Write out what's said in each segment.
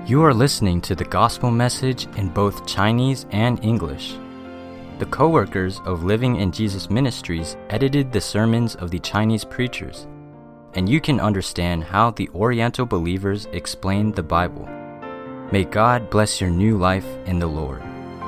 You are listening to the gospel message in both Chinese and English. The co-workers of Living in Jesus Ministries edited the sermons of the Chinese preachers, and you can understand how the Oriental believers explained the Bible. May God bless your new life in the Lord.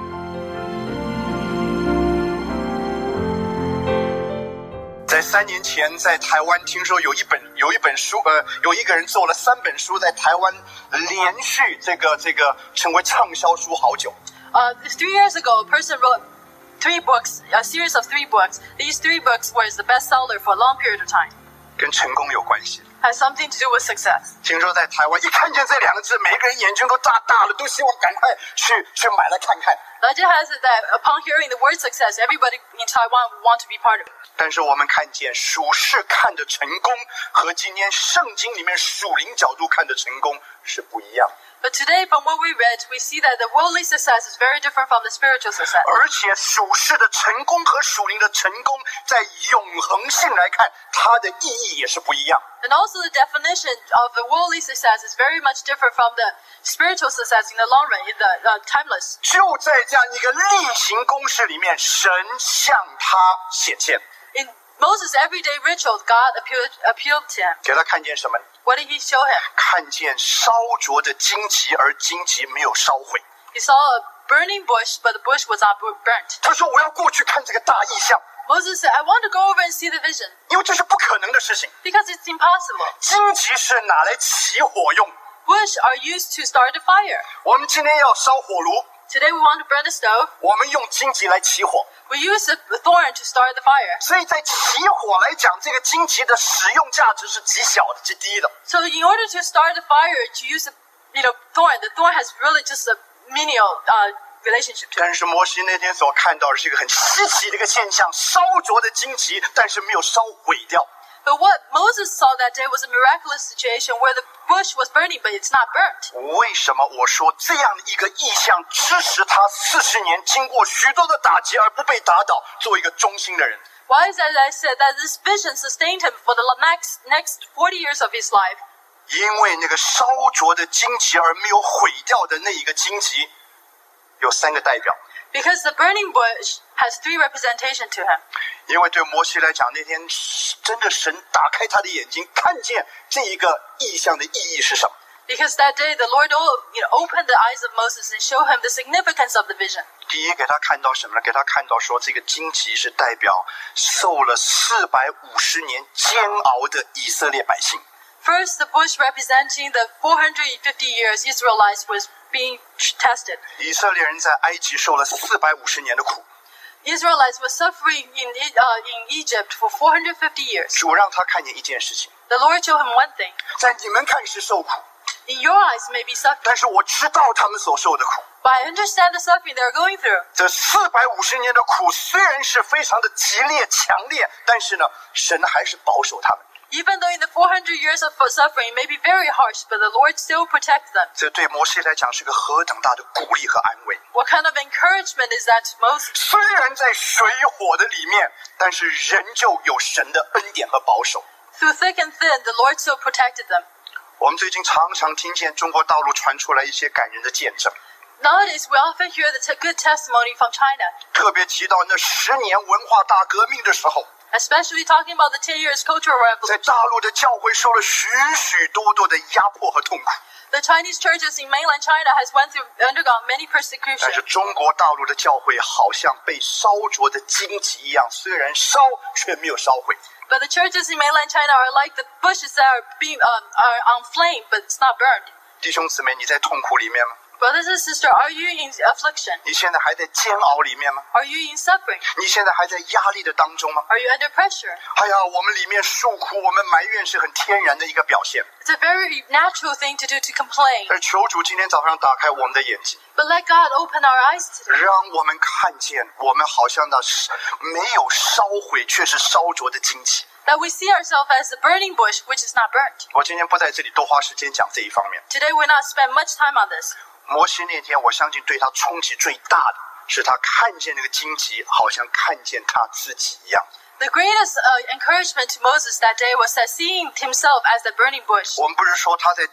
在3年前，在台湾听说有一本书，有一个人做了3本书，在台湾连续这个成为畅销书好久。 3 years ago, a person wrote 3 books, a series of 3 books. These 3 books were the bestseller for a long period of time. 跟成功有关系。 Has something to do with success. 听说在台湾一看见这2个字，每个人眼睛都大大了，都希望赶快去买来看看。 Legend has it that upon hearing the word success, everybody in Taiwan would want to be part of it. 但是我们看见属世看的成功和今天圣经里面属灵角度看的成功是不一样的。 But today, from what we read, we see that the worldly success is very different from the spiritual success. 而且属世的成功和属灵的成功，在永恒性来看，它的意义也是不一样。 And also the definition of the worldly success is very much different from the spiritual success in the long run, in the timeless. 就在这样一个例行公事里面，神向他显现。 In Moses' everyday ritual, God appealed to him. 给他看见什么？ What did he show him? 看见烧灼的荆棘，而荆棘没有烧毁。 He saw a burning bush, but the bush was not burnt. 他说：“我要过去看这个大异象。” Moses said, I want to go over and see the vision. 因为这是不可能的事情。 Because it's impossible. 荆棘是拿来起火用。 Bush are used to start a fire. 我们今天要烧火炉。 Today we want to burn a stove. 我们用荆棘来起火。 We use a thorn to start the fire. 所以在起火来讲，这个荆棘的使用价值是极小的、极低的。 So in order to start the fire, to use a thorn, the thorn has really just a menial relationship to it. 但是摩西那天所看到的是一个很稀奇的一个现象：烧灼的荆棘，但是没有烧毁掉。 But what Moses saw that day was a miraculous situation where the bush was burning, but it's not burnt. 为什么我说这样的一个意象支持他40年经过许多的打击而不被打倒，做一个忠心的人？ Why is that I said that this vision sustained him for the next 40 years of his life? 因为那个烧灼的荆棘而没有毁掉的那一个荆棘，有3个代表。 Because the burning bush has 3 representation to him. 因为对摩西来讲，那天真的神打开他的眼睛，看见这一个意象的意义是什么。 Because that day the Lord opened the eyes of Moses and showed him the significance of the vision. 第一，给他看到什么呢？给他看到说，这个荆棘是代表受了450年煎熬的以色列百姓。 First, the bush representing the 450 years Israelites was being tested. 以色列人在埃及受了450年的苦。 Israelites were suffering in Egypt for 450 years. 主让他看见一件事情， The Lord showed him one thing. 在你们看是受苦， In your eyes may be suffering, 但是我知道他们所受的苦。 but I understand the suffering they're going through. 这450年的苦虽然是非常的激烈强烈，但是呢，神还是保守他们。 Even though in the 400 years of suffering it may be very harsh, but the Lord still protects them. 这对摩西来讲是个何等大的鼓励和安慰。 What kind of encouragement is that to Moses? 虽然在水火的里面，但是仍旧有神的恩典和保守。 Through thick and thin, the Lord still protected them. 我们最近常常听见中国大陆传出来一些感人的见证， Nowadays, we often hear the good testimony from China, 特别提到那10年文化大革命的时候， especially talking about the 10 years cultural 在 revolution. 大陆的教会受了许许多多的压迫和痛苦。 The Chinese churches in mainland China has undergone many 但是 persecutions. 中国大陆的教会好像被烧灼的荆棘一样，虽然烧却没有烧毁。 But the churches in mainland China are like the bushes that are on flame, but it's not burned. 弟兄姊妹，你在痛苦里面吗？ Brothers and sisters, are you in affliction? 你现在还在煎熬里面吗？ Are you in suffering? 你现在还在压力的当中吗？ Are you under pressure? 哎呀，我们里面诉苦，我们埋怨是很天然的一个表现。 It's a very natural thing to do to complain. 而求主今天早上打开我们的眼睛， But let God open our eyes today. 让我们看见我们好像那没有烧毁却是烧灼的荆棘。 That we see ourselves as the burning bush, which is not burnt. 我今天不在这里多花时间讲这一方面。 Today we're not spend much time on this. 摩西那天，我相信对他冲击最大的是他看见那个荆棘，好像看见他自己一样。 The greatest encouragement to Moses that day was that seeing himself as the burning bush. 我们不是说他在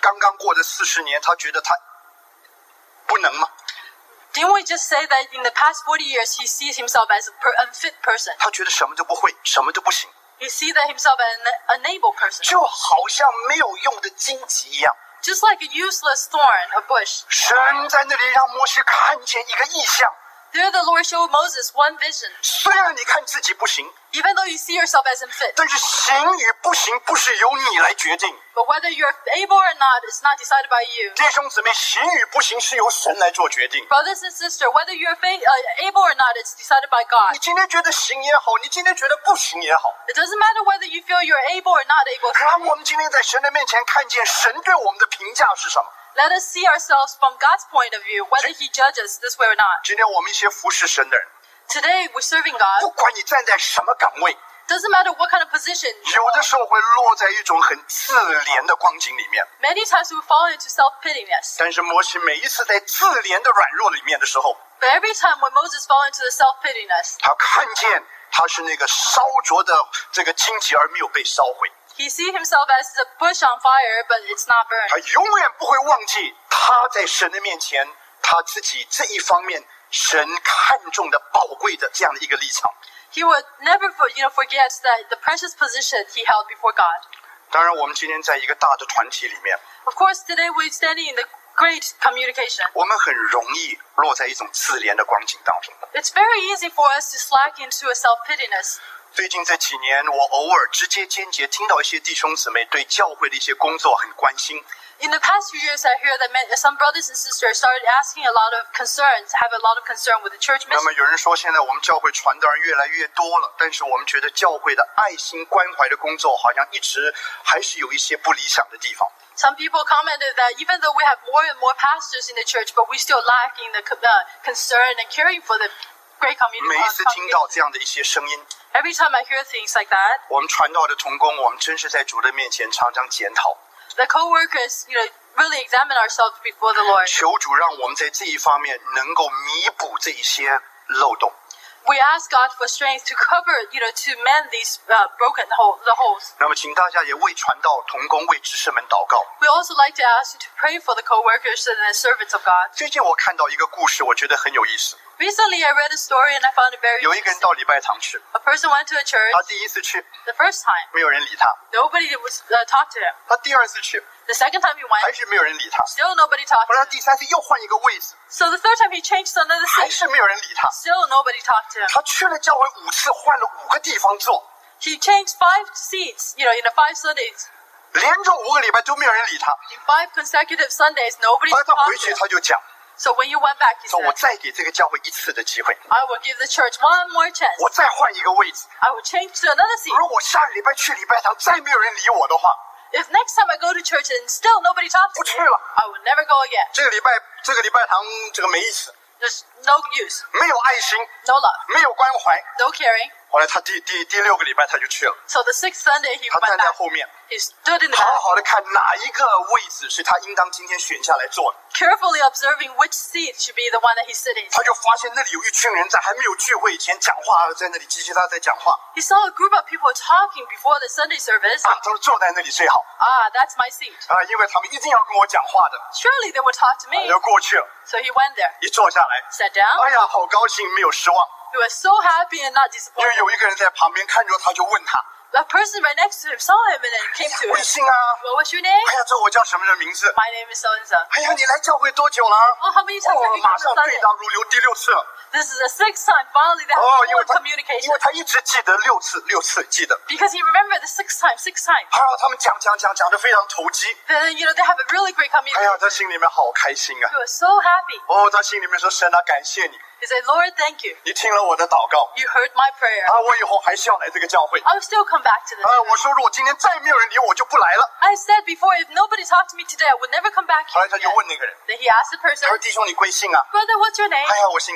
刚刚过的40年，他觉得他不能吗？ Didn't we just say that in the past 40 years he sees himself as an unfit person? 他觉得什么都不会，什么都不行， He sees that himself as an unable person. 就好像没有用的荆棘一样。 Just like a useless thorn or bush. 神在那里让摩西看见一个异象， There the Lord showed Moses one vision. 虽然你看自己不行， Even though you see yourself as unfit, 但是行与不行不是由你来决定。 but whether you're able or not is not decided by you. 弟兄姊妹，行与不行是由神来做决定。 Brothers and sisters, whether you're able or not, it's decided by 你 God. 今天觉得行也好，你今天觉得不行也好， It doesn't matter whether you feel you're able or not able. 让我们今天在神的面前看见神对我们的评价是什么。 Let us see ourselves from God's point of view, whether He judges this way or not. 今天我们一些服侍神的人， Today, we're serving 不 God. 管你站在什么岗位， Doesn't matter what kind of position. 有的时候会落在一种很自怜的光景里面。 Many times we fall into self-pityness. 但是摩西每一次在自怜的软弱里面的时候， But every time when Moses fell into the self-pityness, 他看见他是那个烧灼的这个荆棘而没有被烧毁， he sees himself as a bush on fire, but it's not 他 burned. 永远不会忘记他在神的面前他自己这一方面神看重的宝贵的这样的一个立场。 He would never forget that the precious position he held before God. 当然，我们今天在一个大的团体里面， Of course, today we're standing in the great communication. 我们很容易落在一种自怜的光景当中。 It's very easy for us to slack into a self-pityness. 最近这几年，我偶尔直接间接听到一些弟兄姊妹对教会的一些工作很关心， In the past few years, I hear that some brothers and sisters started asking a lot of concerns, have a lot of concern with the church 那么 mission. 有人说，现在我们教会传道人越来越多了，但是我们觉得教会的爱心关怀的工作好像一直还是有一些不理想的地方。 Some people commented that even though we have more and more pastors in the church, but we still lack in the concern and caring for the great 每一次听到 community. 这样的一些声音， Every time I hear things like that, 我们传道的同工，我们真是在主的面前常常检讨， the co-workers, really examine ourselves before the Lord. 求主让我们在这一方面能够弥补这一些漏洞。 We ask God for strength to cover, to mend these broken holes. 那么，请大家也为传道同工、为执事们祷告。 We also like to ask you to pray for the co-workers and the servants of God. 最近我看到一个故事，我觉得很有意思。 Recently, I read a story and I found it very 有一个人 interesting. 到礼拜堂去， A person went to a church 他第一次去 the first time. 没有人理他， Nobody would talk to him. 他第二次去 The second time he 还 went, 是没有人理他， still nobody talked 后 to 来 him. 第三次又换一个位置， So the third time he changed to another 还 seat, 是没有人理他。 still nobody talked to him. 他去了教会5次，换了5个地方坐， He changed 5 seats, in the 5 Sundays. 连着5个礼拜都没有人理他。 In 5 consecutive Sundays, nobody 后来他 talked 回 to 去 him. 他就讲 So when he went back, he 说：“我 said, 再给这个教会1次的机会， I will give the church one more chance. 我再换一个位置。 I will change to another seat. 如果下个礼拜去礼拜堂再没有人理我的话， If next time I go to church and still nobody talks 不 to 去 me, 了。 I will never go again. 这个礼拜堂这个没意思， There's no use, 没有爱心， no love, 没有关怀。” no caring. 后来他第6个礼拜他就去了， So the 6th Sunday, he 他 went 站在 back. 后面， He stood in the 好 back, 好的看哪一个位置是他应当今天选下来坐的。 carefully observing which seat should be the one that he's sitting. 他就发现那里有一群人在还没有聚会以前讲话，在那里叽叽喳喳在讲话 He saw a group of people talking before the Sunday service. 啊，他说坐在那里最好 That's my seat. 啊，因为他们一定要跟我讲话的， Surely they would talk to me. 就过去了， So he went there, 一坐下来， sat down. 哎呀，好高兴，没有失望， He was so happy and not 因为 disappointed. 有一个人在旁边看着他，就问他 A person right next to him saw him and then came to 贵 him. 姓啊？ What was your name? 哎呀，这我叫什么人名字？ My name is so and so. 哎呀，你来教会多久了？ Oh, how many times have 哦， you 马 come 上 to 对 Sunday? 答如流，第6次了。 This is the 6th time. Finally, they have 哦，因为 full 他 communication. 一直记得6次记得。 Because he remembered the 6th time. 啊，他们讲得非常投机。 Then, they have a really great 哎呀， communication. 他心里面好开心啊！ He was so happy. 哦，他心里面说：“神啊，感谢你， He said, Lord, thank you. 你听了我的祷告 You heard my prayer. 啊，我以后还是要来这个教会。 I will still come back to this. 啊，我说如果今天再没有人理我，我就不来了。 I said before, if nobody talked to me today, I would never come back 后 here. 来他就 again. 问那个人， Then he asked the 他说： person, 弟兄，你贵姓啊？ Brother, what's your name? 哎呀，我姓高。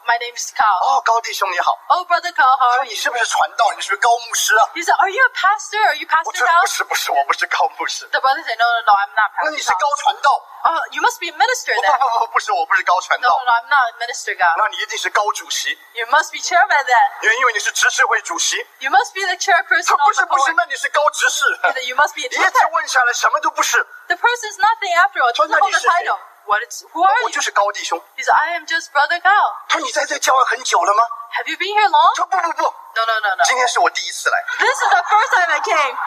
my name is Carl. 哦，高弟兄你好。 Oh, Brother Carl, how are 你 you? 是不是传道？你是不是高牧师啊？ He said, Are you a pastor? Are you 我 Pastor 说 Carl? 不是，我不是高牧师。 The brother said, No, I'm not 那 Pastor 你是 Carl. 高传道？ You must be a minister 不 then. 不是，我不是高传 No, 道。 I'm not a minister, God. 那你一定是高主席， You must be chairman then. 因为你是执事会主席。 You must be the chairperson 他不 of 是 the 不是， board. 那你是高执事。 You must be a 一直 chairman. 问下来什么都不是。 The person's nothing after all. Doesn't hold a title. Who are 我 you? 就是高弟兄。 He said, I am just Brother Carl. 他说你在这教会很久了吗？ Have you been here long? 他说不， No. 今天是我第一次来。 This is the first time I came.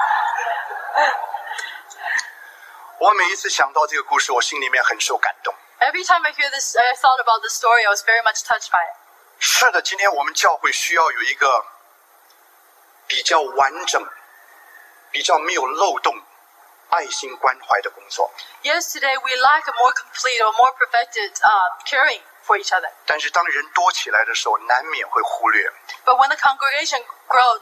我每一次想到这个故事，我心里面很受感动。 Every time I hear this, I thought about the story. I was very much touched by it. 是的，今天我们教会需要有一个比较完整、比较没有漏洞、爱心关怀的工作。 Yes, today we lack a more complete or more perfected caring for each other. 但是当人多起来的时候，难免会忽略。 But when the congregation grows,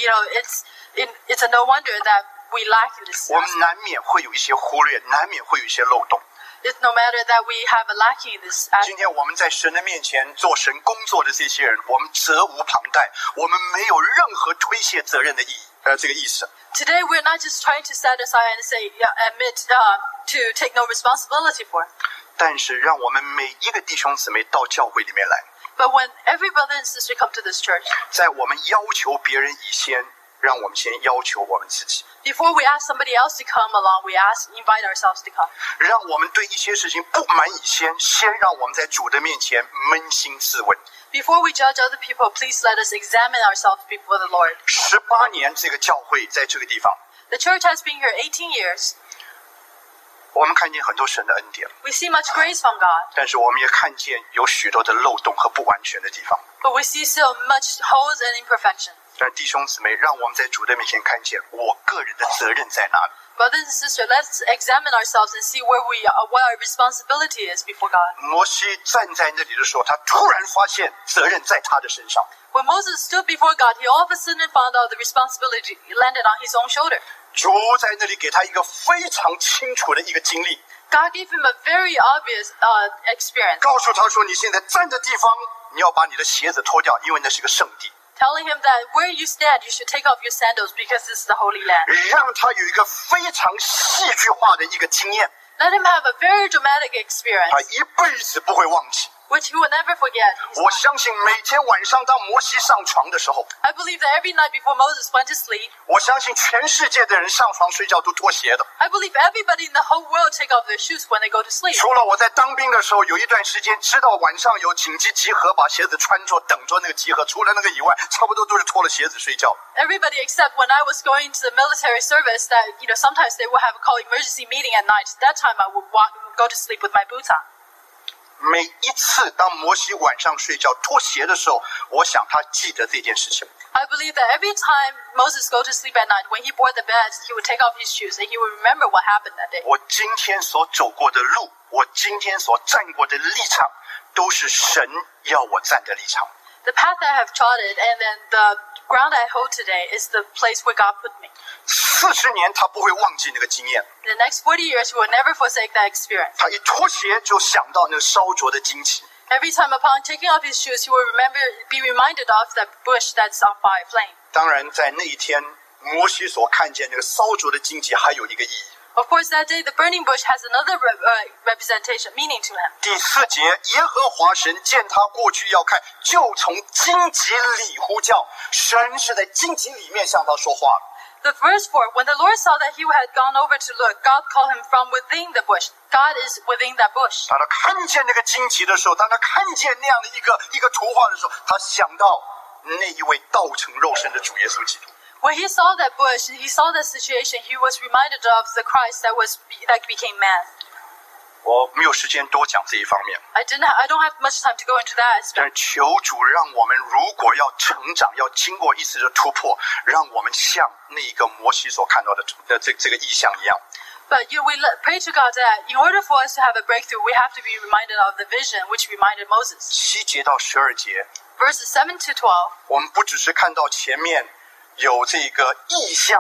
it's a no wonder that we lack in this. 我们难免会有一些忽略，难免会有一些漏洞。 It's no matter that we have a lacking in this. 今天我们在神的面前做神工作的这些人，我们责无旁贷，我们没有任何推卸责任的这个意思。 Today we're not just trying to set aside and say, admit to take no responsibility for it. 但是让我们每一个弟兄姊妹到教会里面来， But when every brother and sister come to this church, 在我们要求别人以前，让我们先要求我们自己。 before we ask somebody else to come along, we invite ourselves to come. 让我们对一些事情不满以前，先让我们在主的面前扪心自问。 Before we judge other people, please let us examine ourselves before the Lord. 18年这个教会在这个地方， The church has been here 18 years. 我们看见很多神的恩典， We see much grace from God, 但是我们也看见有许多的漏洞和不完全的地方。 but we see still much holes and imperfection. 但弟兄姊妹，让我们在主的面前看见我个人的责任在哪里。 Brothers and sisters, let's examine ourselves and see where we are, what our responsibility is before God. 摩西站在那里的时候，他突然发现责任在他的身上。 When Moses stood before God, he all of a sudden found out the responsibility landed on his own shoulder. 主在那里给他一个非常清楚的一个经历， God gave him a very obvious experience, 告诉他说：“你现在站的地方，你要把你的鞋子脱掉，因为那是个圣地。” telling him that where you stand, you should take off your sandals because this is the Holy Land. 让他有一个非常戏剧化的一个经验， Let him have a very dramatic 他 experience, 一辈子不会忘记。 which he will never forget. 我相信每天晚上当摩西上床的时候， I believe that every night before Moses went to sleep, 我相信全世界的人上床睡觉都脱鞋的。 I believe everybody in the whole world take off their shoes when they go to sleep. 除了我在当兵的时候，有一段时间知道晚上有紧急集合，把鞋子穿着等着那个集合，除了那个以外，差不多都是脱了鞋子睡觉。 Everybody except when I was going to the military service that, sometimes they will have a call emergency meeting at night. That time I would go to sleep with my boots on. 每一次当摩西晚上睡觉脱鞋的时候，我想他记得这件事情。 I believe that every time Moses go to sleep at night, when he boarded the bed, he would take off his shoes and he would remember what happened that day. 我今天所走过的路，我今天所站过的立场，都是神要我站的立场。 The path I have trodden and then the ground I hold today is the place where God put me. 40年他不会忘记那个经验， In the next 40 years, he will never forsake that experience. 他一脱鞋就想到那个烧灼的荆棘。 Every time upon taking off his shoes, he will be reminded of that bush that's on fire flame. 当然，在那一天，摩西所看见那个烧灼的荆棘还有一个意义。 Of course, that day the burning bush has another representation, meaning to him. 第4节，耶和华神见他过去要看，就从荆棘里呼叫。神是在荆棘里面向他说话。 The verse 4, when the Lord saw that he had gone over to look, God called him from within the bush. God is within that bush. 当他看见那个荆棘的时候，当他看见那样的一个图画的时候，他想到那一位道成肉身的主耶稣基督。 When he saw that bush, he saw that situation, he was reminded of the Christ that became man. 我没有时间多讲这一方面， I don't have much time to go into that 但 aspect. 是求主让我们如果要成长，要经过一次的突破，让我们像那一个摩西所看到的这个意象一样。 But we pray to God that in order for us to have a breakthrough, we have to be reminded of the vision which reminded Moses. 7节到12节， Verses 7 to 12, 我们不只是看到前面有这个意象，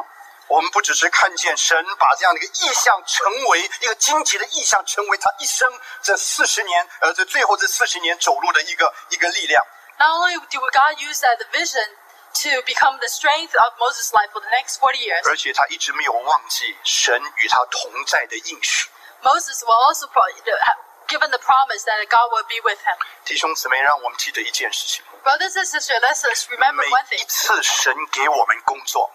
我们不只是看见神把这样的一个意象成为一个荆棘的意象，成为他一生这40年，这最后这40年走路的一个力量。 Not only did God use that vision to become the strength of Moses' life for the next 40 years, 而且他一直没有忘记神与他同在的应许。 Moses will also given the promise that God will be with him. 弟兄姊妹，让我们记得一件事情： Brothers and sisters, let's remember 每 one 一 thing. 次神给我们工作，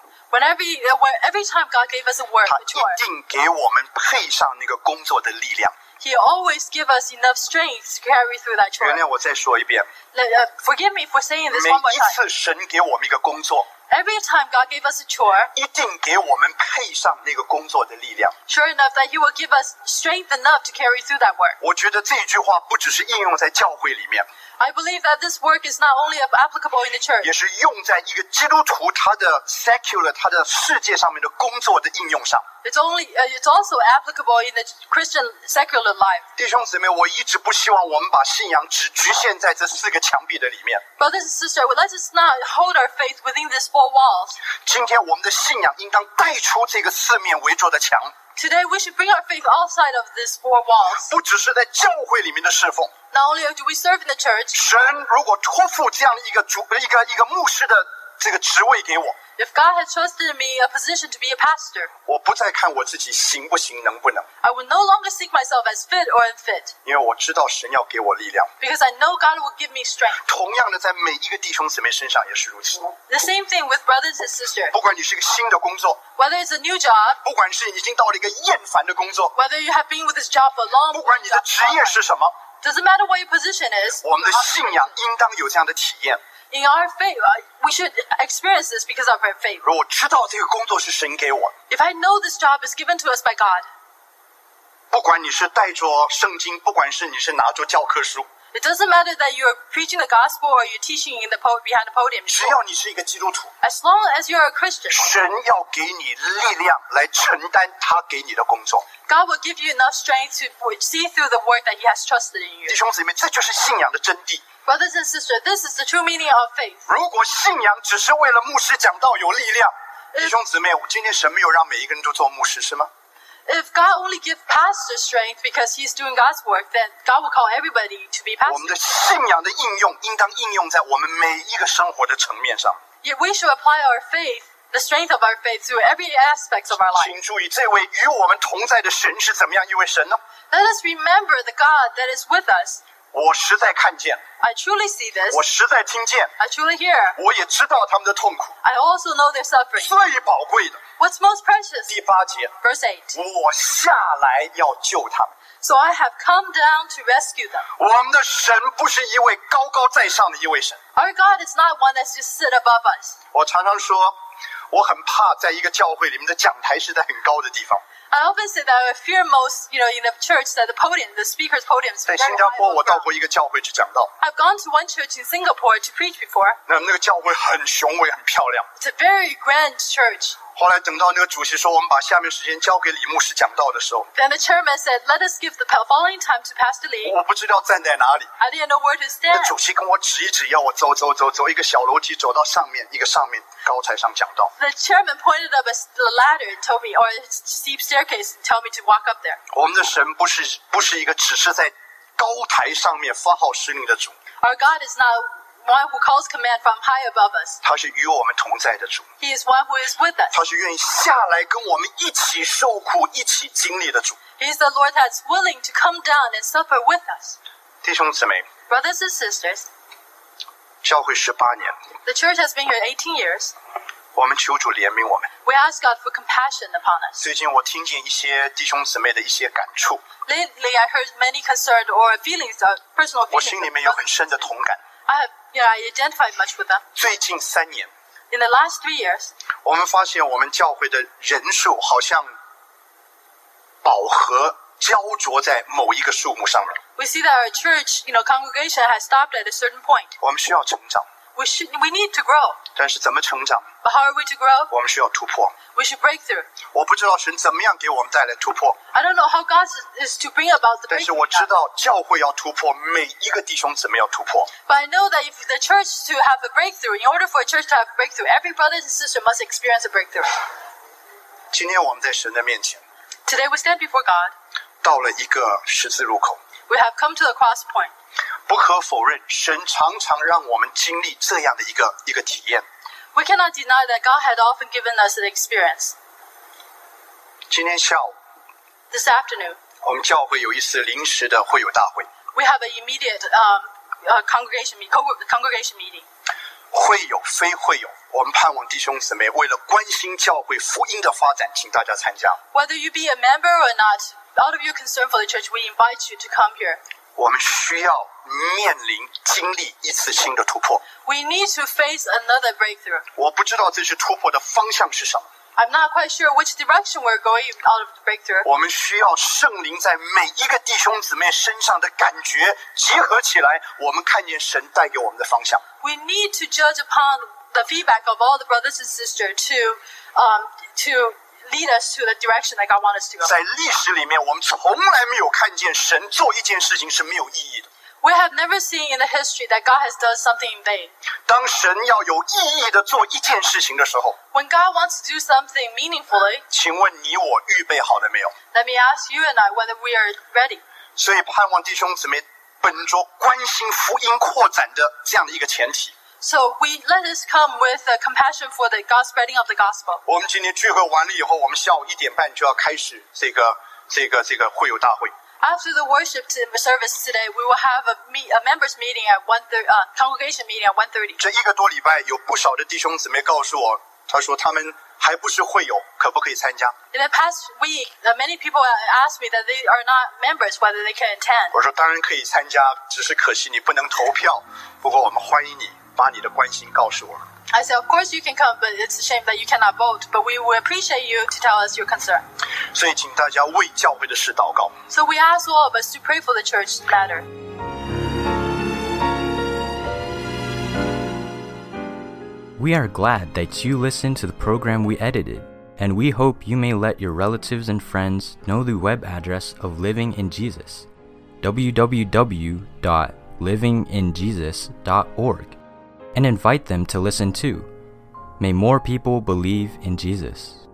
Every time God gave us a work, 他 a chore, 一定给我们配上那个工作的力量。 He always gives us enough strength to carry through that 原 chore. 谅我再说一遍， Forgive me for saying this 每 one more 一 time. 次神给我们一个工作， Every time God gave us a chore, 一定给我们配上那个工作的力量。 sure enough that He will give us strength enough to carry through that work. 我觉得这句话不只是应用在教会里面， I believe that this work is not only applicable in the church, 也是用在一个基督徒他的 secular 他的世界上面的工作的应用上。 it's also applicable in the Christian secular life. 弟兄姊妹，我一直不希望我们把信仰只局限在这4个墙壁的里面。 Brothers and sisters, let us not hold our faith within these 4 walls. 今天我们的信仰应当带出这个4面围着的墙， Today we should bring our faith outside of these 4 walls. 不只是在教会里面的侍奉。 Not only do we serve in the church, 神如果托付这样的一个牧师的这个职位给我， if God had trusted me a position to be a pastor, 我不再看我自己行不行，能不能， I would no longer seek myself as fit or unfit, 因为我知道神要给我力量。 because I know God will give me strength. 同样的，在每一个弟兄姊妹身上也是如此。 The same thing with brothers and sisters. 不管你是一个新的工作， Whether it's a new job, 不管是已经到了一个厌烦的工作， whether you have been with this job for a long 不管你的职业是什么， doesn't matter what your position is. 我们的信仰应当有这样的体验。 In our faith, we should experience this because of our faith. 如果我知道这个工作是神给我， If I know this job is given to us by God, 不管你是带着圣经，不管是你是拿着教科书， it doesn't matter that you're preaching the gospel or you're teaching in behind the podium. 只要你是一个基督徒， As long as you're a Christian, 神要给你力量来承担他给你的工作。 God will give you enough strength to see through the work that He has trusted in 弟 you. 兄姊妹，这就是信仰的真谛。 Brothers and sisters, this is the true meaning of faith. 如果信仰只是为了牧师讲道有力量，弟兄姊妹，今天神没有让每一个人都做牧师，是吗？ If God only gives pastors strength because He's doing God's work, then God will call everybody to be 我们 pastors. 的信仰的应用应当应用在我们每一个生活的层面上。 Yet we should apply our faith, the strength of our faith, through every aspect of our life. 请注意，这位与我们同在的神是怎么样一位神呢？ Let us remember the God that is with us. 我实在看见， I truly see this. 我实在听见， I truly hear. 我也知道他们的痛苦。 I also know their suffering. 最宝贵的， What's most precious? 第8节， Verse 8. 我下来要救他们。 So I have come down to rescue them. 我们的神不是一位高高在上的一位神。 Our God is not one that's just sit above us. 我常常说，我很怕在一个教会里面的讲台是在很高的地方。 I often say that I fear most, in the church, that the speaker's podium is 在 very 新加 high 坡， above 我到 ground. 过一个教会去讲道， I've gone to one church in Singapore to preach before. 那个教会很雄伟、很漂亮。 It's a very grand church. 后来等到那个主席说我们把下面时间交给李牧师讲道的时候， Then the chairman said, let us give the following time to Pastor Lee. 我不知道站在哪里。 I didn't know where to 那 stand. 主席跟我指一指，要我走一个小楼梯，走到上面一个上面高台上讲道。 The chairman pointed up the ladder and told me, or a steep staircase, and told me to walk up there. 我们的神不是一个只是在高台上面发号施令的主， Our God is not one who calls command from high above us. 他是与我们同在的主， He is one who is with us. 他是愿意下来跟我们一起受苦、一起经历的主。 He is the Lord that's willing to come down and suffer with us. 弟兄姊妹， Brothers and sisters, 教会18年， the church has been here 18 years. 我们求主怜悯我们。 We ask God for compassion upon us. 最近我听见一些弟兄姊妹的一些感触， Lately, I heard many concerned or feelings, personal 我 feelings. 心里面有很深的同感。 I identified much with them. 最近3年， In the last 3 years, 我们发现我们教会的人数好像饱和焦灼在某一个数目上面。 we see that our church, congregation has stopped at a certain point. 我们需要成长， We need to grow. 但是怎么成长？ But how are we to grow? 我们需要突破。 We should break through. 我不知道神怎么样给我们带来突破， I don't know how God is to bring about the 但是 breakthrough. 我知道教会要突破，每一个弟兄姊妹要突破。 But I know that if the church to have a breakthrough, in order for a church to have a breakthrough, every brother and sister must experience a breakthrough. 今天我们在神的面前， Today we stand before God. 到了一个十字路口。 We have come to the cross point. 不可否认，神常常让我们经历这样的一个体验。 We cannot deny that God had often given us an experience. 今天下午， This afternoon, 我们教会有一次临时的会友大会。 we have an immediate congregation meeting. 会友非会友，我们盼望弟兄姊妹为了关心教会福音的发展，请大家参加。 Whether you be a member or not, out of your concern for the church, we invite you to come here. 我们需要面临经历一次新的突破。 We need to face another breakthrough. 我不知道这次突破的方向是什么。 I'm not quite sure which direction we're going out of the breakthrough. 我们需要圣灵在每一个弟兄姊妹身上的感觉集合起来，我们看见神带给我们的方向。 We need to judge upon the feedback of all the brothers and sisters to lead us to the direction that God wants us to go. 在历史里面，我们从来没有看见神做一件事情是没有意义的。 We have never seen in the history that God has done something in vain. 当神要有意义的做一件事情的时候， When God wants to do something meaningfully, 请问你我预备好了没有？ let me ask you and I whether we are ready. 所以盼望弟兄姊妹本着关心福音扩展的这样的一个前提， So let us come with compassion for the God spreading of the gospel. 我们今天聚会完了以后，我们下午1点半就要开始这个会友大会。 After the worship service today, we will have a members meeting at 1:30, congregation meeting at 1:30. 这1个多礼拜，有不少的弟兄姊妹告诉我，他说他们还不是会友，可不可以参加？ In the past week, many people asked me that they are not members, whether they can attend. 我说当然可以参加，只是可惜你不能投票。不过我们欢迎你把你的关心告诉我们。 I said, of course you can come, but it's a shame that you cannot vote. But we will appreciate you to tell us your concern. 所以请大家为教会的事祷告。 So we ask all of us to pray for the church matter. We are glad that you listened to the program we edited, and we hope you may let your relatives and friends know the web address of Living in Jesus, www.livinginjesus.org, and invite them to listen too. May more people believe in Jesus.